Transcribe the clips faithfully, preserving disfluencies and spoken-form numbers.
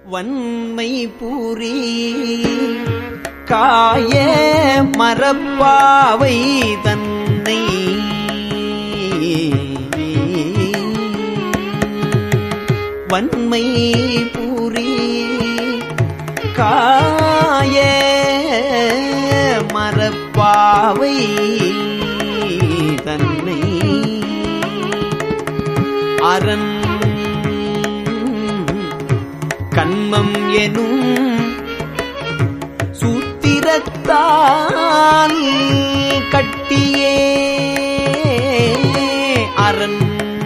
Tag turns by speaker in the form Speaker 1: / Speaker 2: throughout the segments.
Speaker 1: வன்மை பூரி காய மரப்பாவை தன்னை வன்மை பூரி காய மரப்பாவை தன்னை அரண் கண்மம் எனும் சூத்திரத்தால் கட்டியே அரண்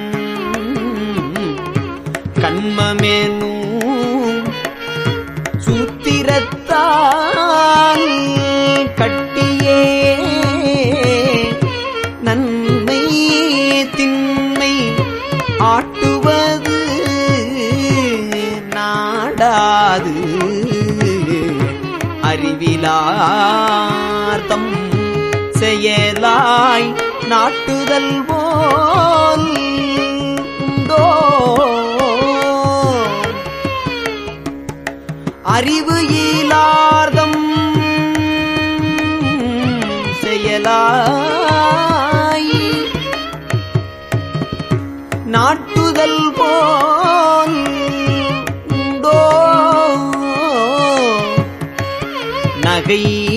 Speaker 1: கண்மமெனும் சூத்திரத்தால் கட்டியே நன்மை திண்மை ஆட்டுவது நாடாது அறிவிலார்த்தம் செயலாய் நாட்டுதல் போல் உண்டோ அறிவு இலார்த்தம் செயலாய் நாட்டுதல் போல் உண்டோ நகை